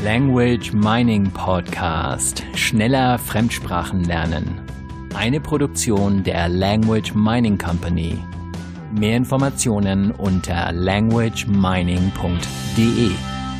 Language Mining Podcast. Schneller Fremdsprachen lernen. Eine Produktion der Language Mining Company. Mehr Informationen unter languagemining.de.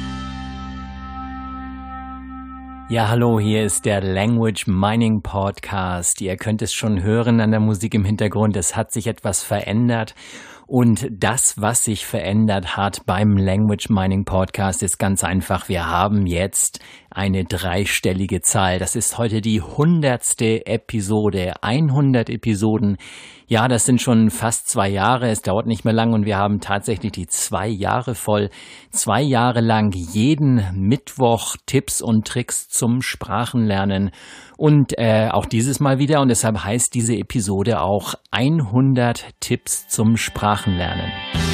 Ja, hallo, hier ist der Language Mining Podcast. Ihr könnt es schon hören an der Musik im Hintergrund, es hat sich etwas verändert. Und das, was sich verändert hat beim Language Mining Podcast, ist ganz einfach. Wir haben jetzt eine dreistellige Zahl. Das ist heute die 100. Episode. 100 Episoden. Ja, das sind schon fast 2 Jahre. Es dauert nicht mehr lang und wir haben tatsächlich die 2 Jahre voll. 2 Jahre lang jeden Mittwoch Tipps und Tricks zum Sprachenlernen. Und auch dieses Mal wieder. Und deshalb heißt diese Episode auch 100 Tipps zum Sprachenlernen.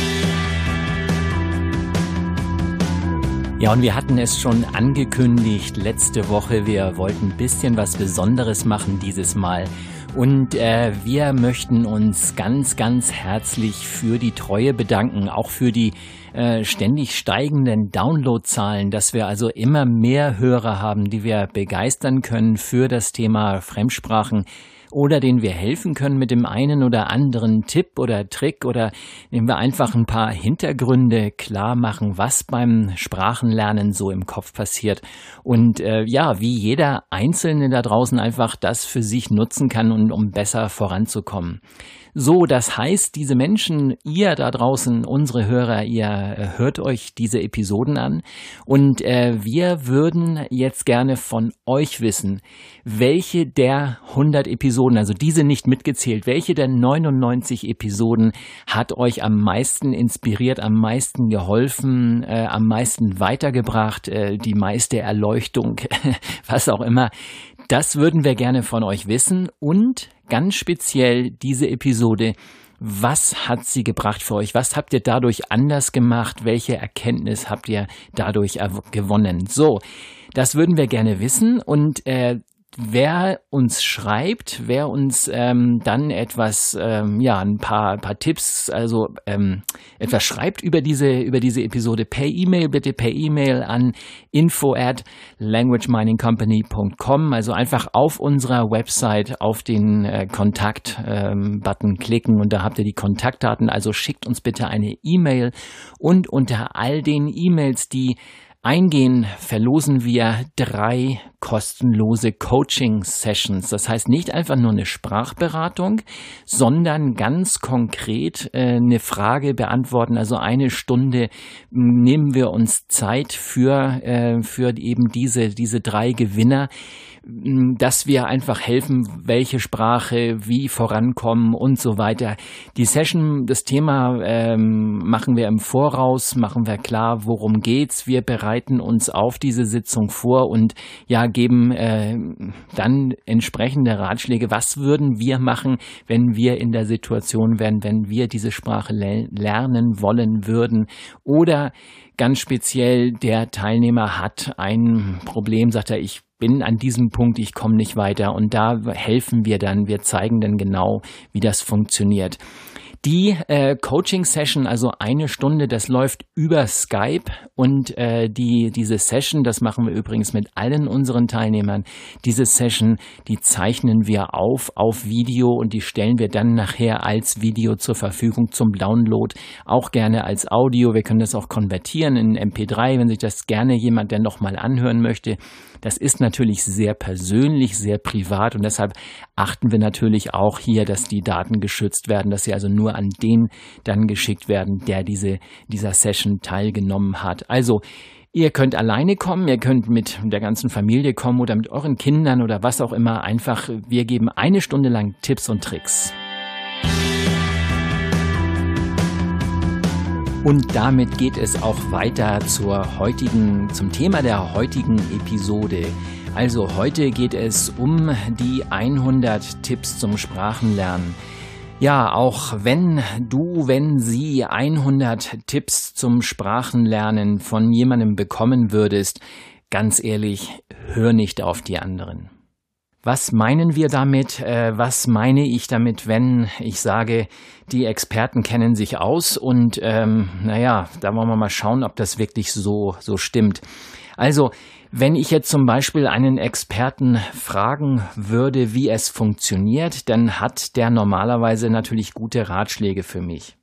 Ja, und wir hatten es schon angekündigt letzte Woche. Wir wollten ein bisschen was Besonderes machen dieses Mal. Und wir möchten uns ganz, ganz herzlich für die Treue bedanken, auch für die ständig steigenden Downloadzahlen, dass wir also immer mehr Hörer haben, die wir begeistern können für das Thema Fremdsprachen oder denen wir helfen können mit dem einen oder anderen Tipp oder Trick oder indem wir einfach ein paar Hintergründe klar machen, was beim Sprachenlernen so im Kopf passiert und wie jeder Einzelne da draußen einfach das für sich nutzen kann und um besser voranzukommen. So, das heißt, diese Menschen, ihr da draußen, unsere Hörer, ihr hört euch diese Episoden an und wir würden jetzt gerne von euch wissen, welche der 100 Episoden, also diese nicht mitgezählt, welche der 99 Episoden hat euch am meisten inspiriert, am meisten geholfen, am meisten weitergebracht, die meiste Erleuchtung, was auch immer. Das würden wir gerne von euch wissen und ganz speziell diese Episode, was hat sie gebracht für euch? Was habt ihr dadurch anders gemacht? Welche Erkenntnis habt ihr dadurch gewonnen? So, das würden wir gerne wissen und wer uns schreibt, wer uns dann etwas, ein paar Tipps, also etwas schreibt über diese Episode per E-Mail, bitte per E-Mail an info@languageminingcompany.com, also einfach auf unserer Website auf den Kontakt-Button klicken und da habt ihr die Kontaktdaten, also schickt uns bitte eine E-Mail und unter all den E-Mails, die eingehen, verlosen wir 3 kostenlose Coaching-Sessions. Das heißt nicht einfach nur eine Sprachberatung, sondern ganz konkret eine Frage beantworten. Also 1 Stunde nehmen wir uns Zeit für eben diese 3 Gewinner, dass wir einfach helfen, welche Sprache, wie vorankommen und so weiter. Die Session, das Thema machen wir im Voraus, machen wir klar, worum geht's. Wir bereiten uns auf diese Sitzung vor und geben dann entsprechende Ratschläge. Was würden wir machen, wenn wir in der Situation wären, wenn wir diese Sprache lernen wollen würden? Oder ganz speziell, der Teilnehmer hat ein Problem, sagt er, ich bin an diesem Punkt, ich komme nicht weiter und da helfen wir dann, wir zeigen dann genau, wie das funktioniert. Die Coaching-Session, also 1 Stunde, das läuft über Skype und diese Session, das machen wir übrigens mit allen unseren Teilnehmern, diese Session, die zeichnen wir auf Video und die stellen wir dann nachher als Video zur Verfügung zum Download, auch gerne als Audio. Wir können das auch konvertieren in MP3, wenn sich das gerne jemand dann nochmal anhören möchte. Das ist natürlich sehr persönlich, sehr privat und deshalb achten wir natürlich auch hier, dass die Daten geschützt werden, dass sie also nur an den dann geschickt werden, der dieser Session teilgenommen hat. Also ihr könnt alleine kommen, ihr könnt mit der ganzen Familie kommen oder mit euren Kindern oder was auch immer. Einfach, wir geben 1 Stunde lang Tipps und Tricks. Und damit geht es auch weiter zum Thema der heutigen Episode. Also heute geht es um die 100 Tipps zum Sprachenlernen. Ja, auch wenn Sie 100 Tipps zum Sprachenlernen von jemandem bekommen würdest, ganz ehrlich, hör nicht auf die anderen. Was meinen wir damit? Was meine ich damit, wenn ich sage, die Experten kennen sich aus und da wollen wir mal schauen, ob das wirklich so stimmt. Also, wenn ich jetzt zum Beispiel einen Experten fragen würde, wie es funktioniert, dann hat der normalerweise natürlich gute Ratschläge für mich.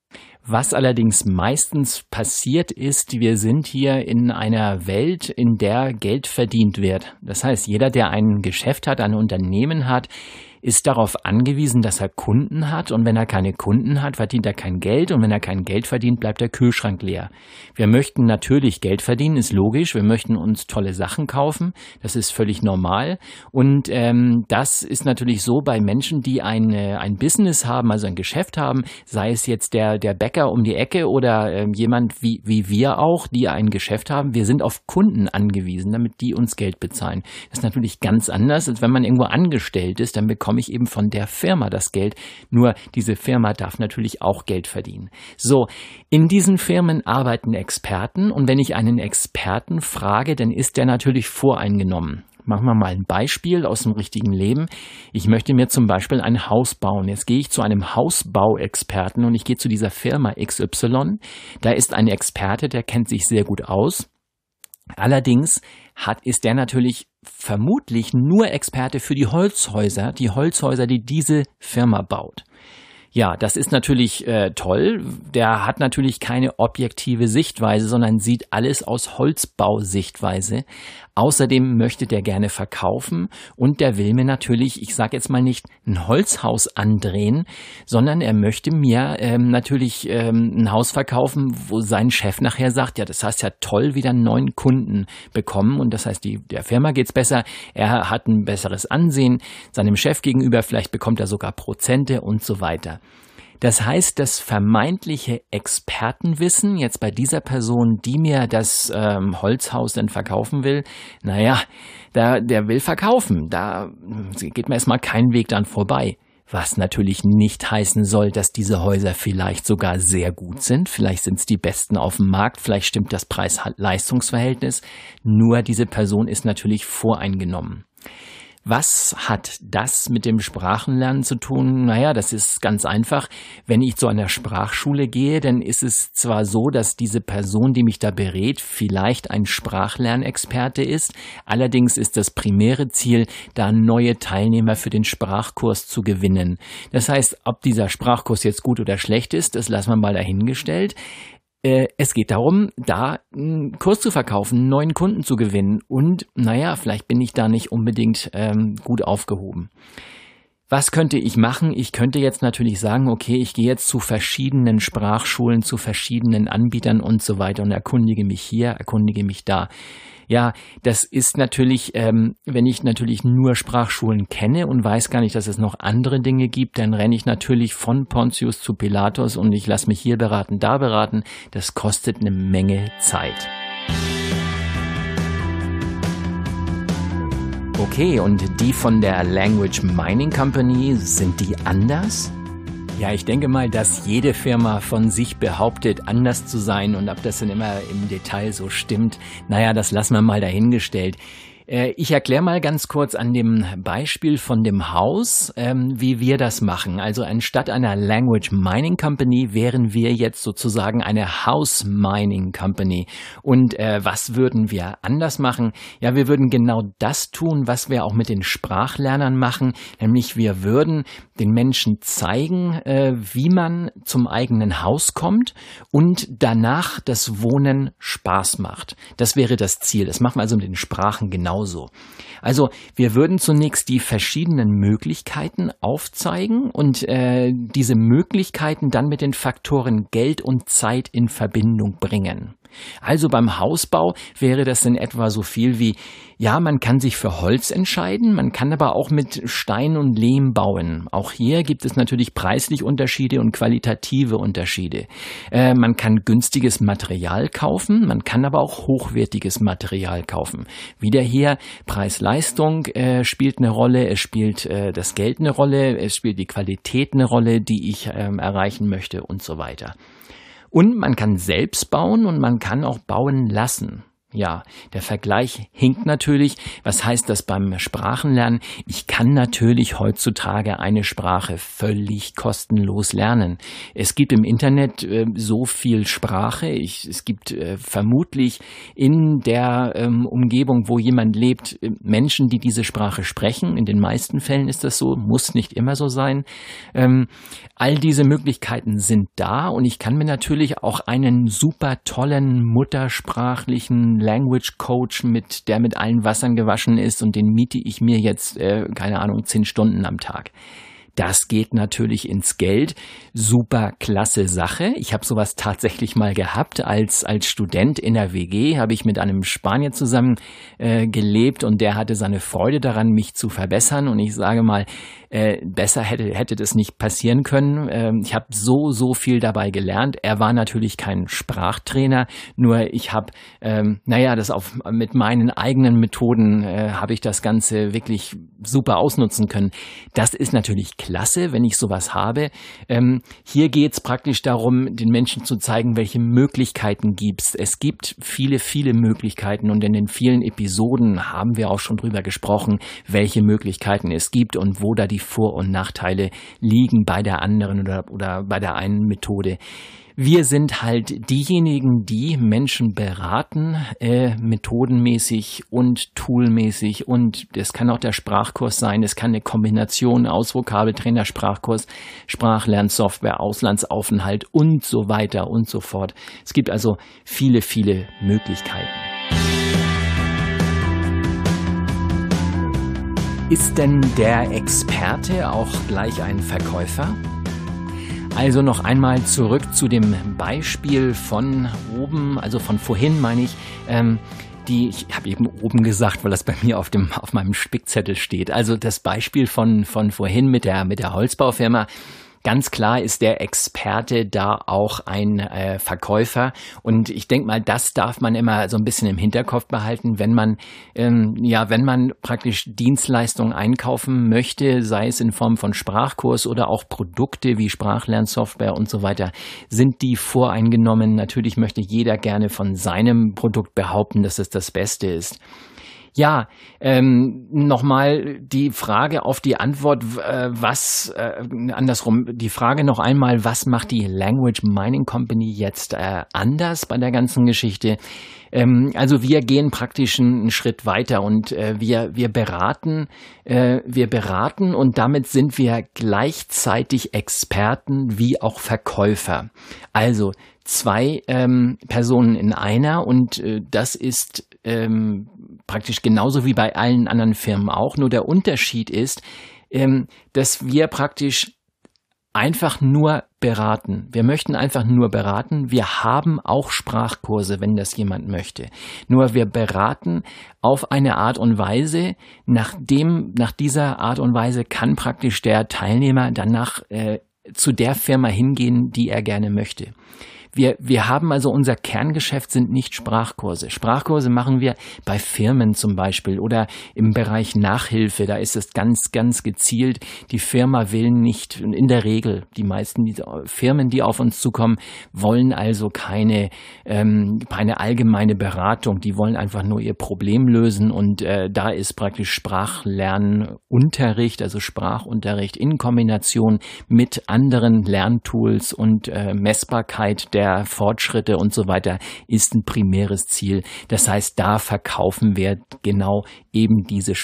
Was allerdings meistens passiert ist, wir sind hier in einer Welt, in der Geld verdient wird. Das heißt, jeder, der ein Geschäft hat, ein Unternehmen hat, ist darauf angewiesen, dass er Kunden hat, und wenn er keine Kunden hat, verdient er kein Geld, und wenn er kein Geld verdient, bleibt der Kühlschrank leer. Wir möchten natürlich Geld verdienen, ist logisch, wir möchten uns tolle Sachen kaufen, das ist völlig normal, und das ist natürlich so bei Menschen, die ein Business haben, also ein Geschäft haben, sei es jetzt der Bäcker um die Ecke oder jemand wie wir auch, die ein Geschäft haben, wir sind auf Kunden angewiesen, damit die uns Geld bezahlen. Das ist natürlich ganz anders, als wenn man irgendwo angestellt ist, dann bekomme ich eben von der Firma das Geld. Nur diese Firma darf natürlich auch Geld verdienen. So, in diesen Firmen arbeiten Experten, und wenn ich einen Experten frage, dann ist der natürlich voreingenommen. Machen wir mal ein Beispiel aus dem richtigen Leben. Ich möchte mir zum Beispiel ein Haus bauen. Jetzt gehe ich zu einem Hausbauexperten und ich gehe zu dieser Firma XY. Da ist ein Experte, der kennt sich sehr gut aus. Allerdings ist der natürlich vermutlich nur Experte für die Holzhäuser, die diese Firma baut. Ja, das ist natürlich toll. Der hat natürlich keine objektive Sichtweise, sondern sieht alles aus Holzbausichtweise. Außerdem möchte der gerne verkaufen, und der will mir natürlich, ich sage jetzt mal nicht ein Holzhaus andrehen, sondern er möchte mir natürlich ein Haus verkaufen, wo sein Chef nachher sagt, ja, das heißt ja toll, wieder einen neuen Kunden bekommen, und das heißt, der Firma geht's besser, er hat ein besseres Ansehen seinem Chef gegenüber, vielleicht bekommt er sogar Prozente und so weiter. Das heißt, das vermeintliche Expertenwissen jetzt bei dieser Person, die mir das Holzhaus dann verkaufen will, der will verkaufen. Da geht mir erstmal kein Weg dran vorbei. Was natürlich nicht heißen soll, dass diese Häuser vielleicht sogar sehr gut sind. Vielleicht sind es die besten auf dem Markt, vielleicht stimmt das Preis-Leistungs-Verhältnis. Nur diese Person ist natürlich voreingenommen. Was hat das mit dem Sprachenlernen zu tun? Das ist ganz einfach. Wenn ich zu einer Sprachschule gehe, dann ist es zwar so, dass diese Person, die mich da berät, vielleicht ein Sprachlernexperte ist. Allerdings ist das primäre Ziel, da neue Teilnehmer für den Sprachkurs zu gewinnen. Das heißt, ob dieser Sprachkurs jetzt gut oder schlecht ist, das lassen wir mal dahingestellt. Es geht darum, da einen Kurs zu verkaufen, einen neuen Kunden zu gewinnen, und vielleicht bin ich da nicht unbedingt gut aufgehoben. Was könnte ich machen? Ich könnte jetzt natürlich sagen, okay, ich gehe jetzt zu verschiedenen Sprachschulen, zu verschiedenen Anbietern und so weiter und erkundige mich hier, erkundige mich da. Ja, das ist natürlich, wenn ich natürlich nur Sprachschulen kenne und weiß gar nicht, dass es noch andere Dinge gibt, dann renne ich natürlich von Pontius zu Pilatus und ich lasse mich hier beraten, da beraten. Das kostet eine Menge Zeit. Okay, und die von der Language Mining Company, sind die anders? Ja, ich denke mal, dass jede Firma von sich behauptet, anders zu sein, und ob das dann immer im Detail so stimmt, das lassen wir mal dahingestellt. Ich erkläre mal ganz kurz an dem Beispiel von dem Haus, wie wir das machen. Also anstatt einer Language Mining Company wären wir jetzt sozusagen eine House Mining Company. Und was würden wir anders machen? Ja, wir würden genau das tun, was wir auch mit den Sprachlernern machen, nämlich wir würden den Menschen zeigen, wie man zum eigenen Haus kommt und danach das Wohnen Spaß macht. Das wäre das Ziel. Das machen wir also mit den Sprachen genauso. Also wir würden zunächst die verschiedenen Möglichkeiten aufzeigen und diese Möglichkeiten dann mit den Faktoren Geld und Zeit in Verbindung bringen. Also beim Hausbau wäre das in etwa so viel wie, ja, man kann sich für Holz entscheiden, man kann aber auch mit Stein und Lehm bauen. Auch hier gibt es natürlich preislich Unterschiede und qualitative Unterschiede. Man kann günstiges Material kaufen, man kann aber auch hochwertiges Material kaufen. Wieder hier, Preis-Leistung spielt eine Rolle, es spielt das Geld eine Rolle, es spielt die Qualität eine Rolle, die ich erreichen möchte und so weiter. Und man kann selbst bauen und man kann auch bauen lassen. Ja, der Vergleich hinkt natürlich. Was heißt das beim Sprachenlernen? Ich kann natürlich heutzutage eine Sprache völlig kostenlos lernen. Es gibt im Internet so viel Sprache. Es gibt vermutlich in der Umgebung, wo jemand lebt, Menschen, die diese Sprache sprechen. In den meisten Fällen ist das so, muss nicht immer so sein. All diese Möglichkeiten sind da und ich kann mir natürlich auch einen super tollen muttersprachlichen Language Coach der mit allen Wassern gewaschen ist und den miete ich mir jetzt, 10 Stunden am Tag. Das geht natürlich ins Geld. Super klasse Sache. Ich habe sowas tatsächlich mal gehabt. Als Student in der WG habe ich mit einem Spanier zusammen gelebt und der hatte seine Freude daran, mich zu verbessern. Und ich sage mal, besser hätte das nicht passieren können. Ich habe so viel dabei gelernt. Er war natürlich kein Sprachtrainer, nur ich habe, mit meinen eigenen Methoden habe ich das Ganze wirklich super ausnutzen können. Das ist natürlich klasse, wenn ich sowas habe. Hier geht's praktisch darum, den Menschen zu zeigen, welche Möglichkeiten gibt's. Es gibt viele Möglichkeiten und in den vielen Episoden haben wir auch schon drüber gesprochen, welche Möglichkeiten es gibt und wo da die Vor- und Nachteile liegen bei der anderen oder bei der einen Methode. Wir sind halt diejenigen, die Menschen beraten, methodenmäßig und toolmäßig, und es kann auch der Sprachkurs sein, es kann eine Kombination aus Vokabeltrainer, Sprachkurs, Sprachlernsoftware, Auslandsaufenthalt und so weiter und so fort. Es gibt also viele Möglichkeiten. Ist denn der Experte auch gleich ein Verkäufer? Also noch einmal zurück zu dem Beispiel von oben, also von vorhin meine ich, ich habe eben oben gesagt, weil das bei mir auf meinem Spickzettel steht. Also das Beispiel von vorhin mit der Holzbaufirma. Ganz klar ist der Experte da auch ein Verkäufer, und ich denke mal, das darf man immer so ein bisschen im Hinterkopf behalten, wenn man praktisch Dienstleistungen einkaufen möchte, sei es in Form von Sprachkurs oder auch Produkte wie Sprachlernsoftware und so weiter, sind die voreingenommen. Natürlich möchte jeder gerne von seinem Produkt behaupten, dass es das Beste ist. Ja, nochmal die Frage auf die Antwort, die Frage noch einmal, was macht die Language Mining Company jetzt anders bei der ganzen Geschichte? Also wir gehen praktisch einen Schritt weiter und wir beraten und damit sind wir gleichzeitig Experten wie auch Verkäufer. Also 2 Personen in einer, und das ist praktisch genauso wie bei allen anderen Firmen auch. Nur der Unterschied ist, dass wir praktisch einfach nur beraten. Wir möchten einfach nur beraten. Wir haben auch Sprachkurse, wenn das jemand möchte. Nur wir beraten auf eine Art und Weise. Nach dieser Art und Weise kann praktisch der Teilnehmer danach zu der Firma hingehen, die er gerne möchte. Wir haben also, unser Kerngeschäft sind nicht Sprachkurse. Sprachkurse machen wir bei Firmen zum Beispiel oder im Bereich Nachhilfe. Da ist es ganz gezielt. Die Firma will nicht, in der Regel, die meisten Firmen, die auf uns zukommen, wollen also keine allgemeine Beratung. Die wollen einfach nur ihr Problem lösen, und da ist praktisch Sprachlernunterricht, also Sprachunterricht in Kombination mit anderen Lerntools und Messbarkeit der Fortschritte und so weiter ist ein primäres Ziel. Das heißt, da verkaufen wir genau eben diese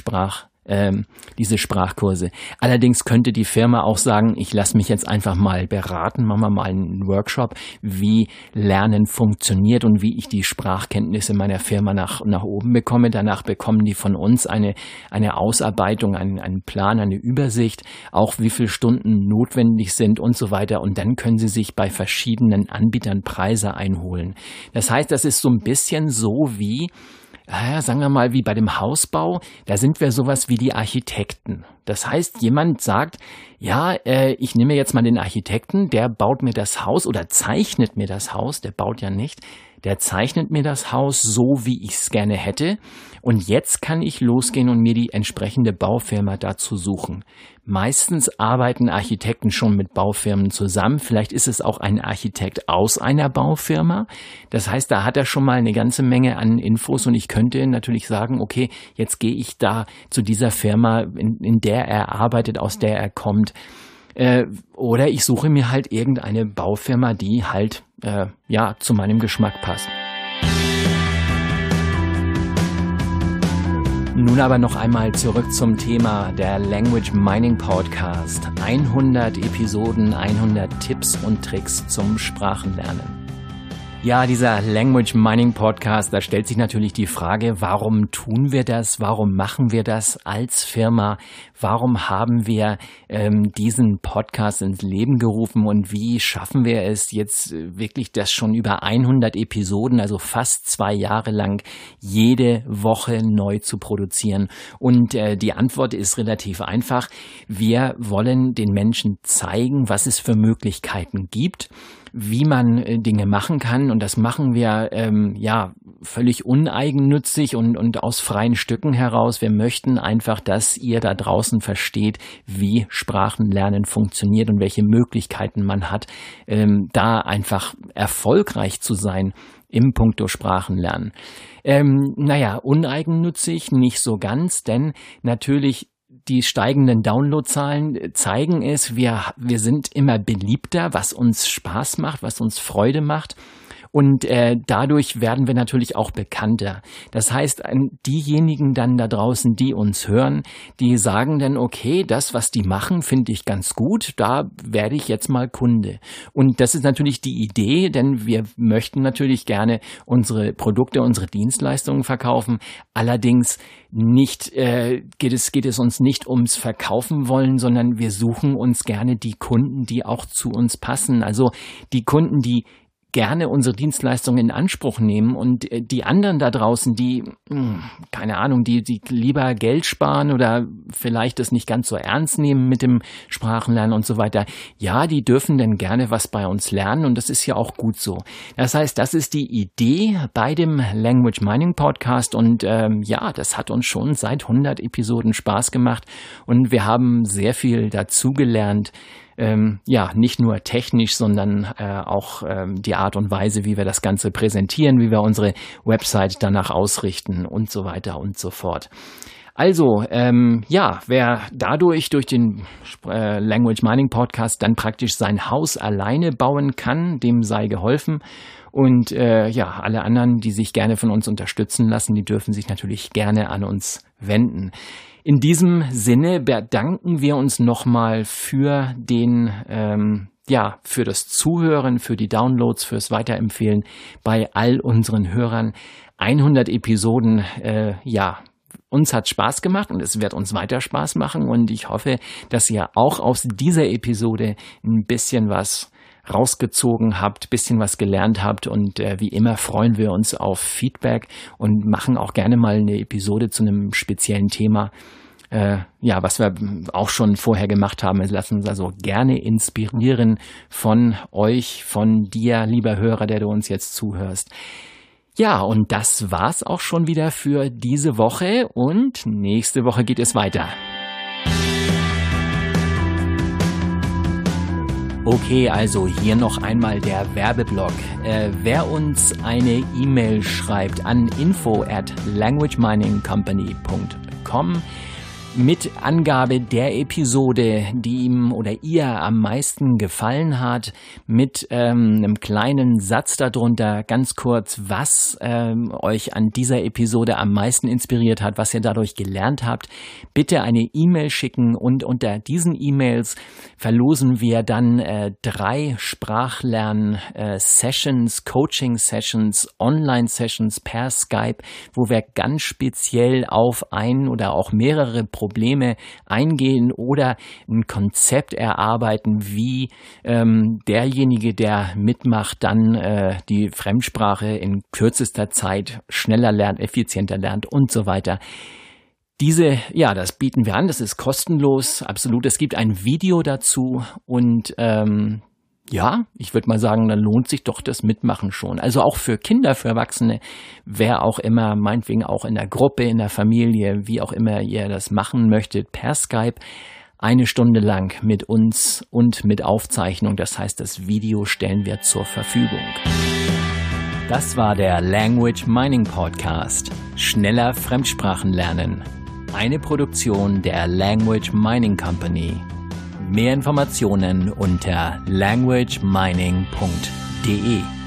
Sprachkurse. Allerdings könnte die Firma auch sagen, ich lasse mich jetzt einfach mal beraten, machen wir mal einen Workshop, wie Lernen funktioniert und wie ich die Sprachkenntnisse meiner Firma nach oben bekomme. Danach bekommen die von uns eine Ausarbeitung, einen Plan, eine Übersicht, auch wie viele Stunden notwendig sind und so weiter. Und dann können sie sich bei verschiedenen Anbietern Preise einholen. Das heißt, das ist so ein bisschen so wie, sagen wir mal, wie bei dem Hausbau, da sind wir sowas wie die Architekten. Das heißt, jemand sagt, ich nehme jetzt mal den Architekten, der baut mir das Haus oder zeichnet mir das Haus, der baut ja nicht. der zeichnet mir das Haus so, wie ich es gerne hätte. Und jetzt kann ich losgehen und mir die entsprechende Baufirma dazu suchen. Meistens arbeiten Architekten schon mit Baufirmen zusammen. Vielleicht ist es auch ein Architekt aus einer Baufirma. Das heißt, da hat er schon mal eine ganze Menge an Infos und ich könnte natürlich sagen, okay, jetzt gehe ich da zu dieser Firma, in der er arbeitet, aus der er kommt. Oder ich suche mir halt irgendeine Baufirma, die halt zu meinem Geschmack passt. Nun aber noch einmal zurück zum Thema der Language Mining Podcast. 100 Episoden, 100 Tipps und Tricks zum Sprachenlernen. Ja, dieser Language Mining Podcast, da stellt sich natürlich die Frage, warum tun wir das? Warum machen wir das als Firma? Warum haben wir diesen Podcast ins Leben gerufen und wie schaffen wir es jetzt wirklich, das schon über 100 Episoden, also fast 2 Jahre lang, jede Woche neu zu produzieren? Und die Antwort ist relativ einfach. Wir wollen den Menschen zeigen, was es für Möglichkeiten gibt, wie man Dinge machen kann, und das machen wir völlig uneigennützig und aus freien Stücken heraus. Wir möchten einfach, dass ihr da draußen versteht, wie Sprachenlernen funktioniert und welche Möglichkeiten man hat, da einfach erfolgreich zu sein im Punkto Sprachenlernen. Uneigennützig nicht so ganz, denn natürlich die steigenden Downloadzahlen zeigen es, wir sind immer beliebter, was uns Spaß macht, was uns Freude macht. Und dadurch werden wir natürlich auch bekannter. Das heißt, diejenigen dann da draußen, die uns hören, die sagen dann, okay, das, was die machen, finde ich ganz gut, da werde ich jetzt mal Kunde. Und das ist natürlich die Idee, denn wir möchten natürlich gerne unsere Produkte, unsere Dienstleistungen verkaufen. Allerdings nicht geht es uns nicht ums Verkaufen wollen, sondern wir suchen uns gerne die Kunden, die auch zu uns passen. Also die Kunden, die gerne unsere Dienstleistungen in Anspruch nehmen, und die anderen da draußen, die, keine Ahnung, die lieber Geld sparen oder vielleicht das nicht ganz so ernst nehmen mit dem Sprachenlernen und so weiter, ja, die dürfen dann gerne was bei uns lernen, und das ist ja auch gut so. Das heißt, das ist die Idee bei dem Language Mining Podcast, und das hat uns schon seit 100 Episoden Spaß gemacht und wir haben sehr viel dazugelernt. Nicht nur technisch, sondern auch die Art und Weise, wie wir das Ganze präsentieren, wie wir unsere Website danach ausrichten und so weiter und so fort. Also, wer durch den Language Mining Podcast dann praktisch sein Haus alleine bauen kann, dem sei geholfen. Und alle anderen, die sich gerne von uns unterstützen lassen, die dürfen sich natürlich gerne an uns wenden. In diesem Sinne bedanken wir uns nochmal für für das Zuhören, für die Downloads, fürs Weiterempfehlen bei all unseren Hörern. 100 Episoden, uns hat Spaß gemacht und es wird uns weiter Spaß machen, und ich hoffe, dass ihr auch aus dieser Episode ein bisschen was rausgezogen habt, bisschen was gelernt habt, und wie immer freuen wir uns auf Feedback und machen auch gerne mal eine Episode zu einem speziellen Thema, was wir auch schon vorher gemacht haben. Wir lassen uns also gerne inspirieren von euch, von dir, lieber Hörer, der du uns jetzt zuhörst. Ja, und das war's auch schon wieder für diese Woche, und nächste Woche geht es weiter. Okay, also hier noch einmal der Werbeblock. Wer uns eine E-Mail schreibt an info@languageminingcompany.com mit Angabe der Episode, die ihm oder ihr am meisten gefallen hat, mit einem kleinen Satz darunter, ganz kurz, was euch an dieser Episode am meisten inspiriert hat, was ihr dadurch gelernt habt, bitte eine E-Mail schicken, und unter diesen E-Mails verlosen wir dann 3 Sprachlern-Sessions, Coaching-Sessions, Online-Sessions per Skype, wo wir ganz speziell auf ein oder auch mehrere Probleme eingehen oder ein Konzept erarbeiten, wie derjenige, der mitmacht, dann die Fremdsprache in kürzester Zeit schneller lernt, effizienter lernt und so weiter. Das bieten wir an, das ist kostenlos, absolut. Es gibt ein Video dazu, und ja, ich würde mal sagen, dann lohnt sich doch das Mitmachen schon. Also auch für Kinder, für Erwachsene, wer auch immer, meinetwegen auch in der Gruppe, in der Familie, wie auch immer ihr das machen möchtet, per Skype, 1 Stunde lang mit uns und mit Aufzeichnung. Das heißt, das Video stellen wir zur Verfügung. Das war der Language Mining Podcast. Schneller Fremdsprachen lernen. Eine Produktion der Language Mining Company. Mehr Informationen unter languagemining.de